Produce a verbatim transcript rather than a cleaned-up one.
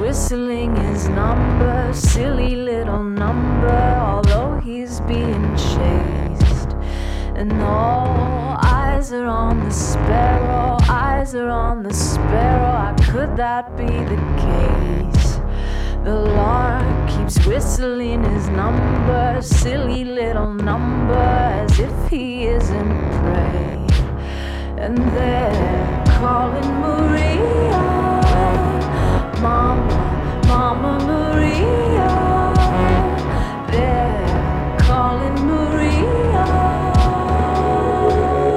whistling his number, silly little number, although he's being chased. And all eyes are on the sparrow, eyes are on the sparrow. How could that be the case? The lark keeps whistling his number, silly little number, as if he isn't prey. And there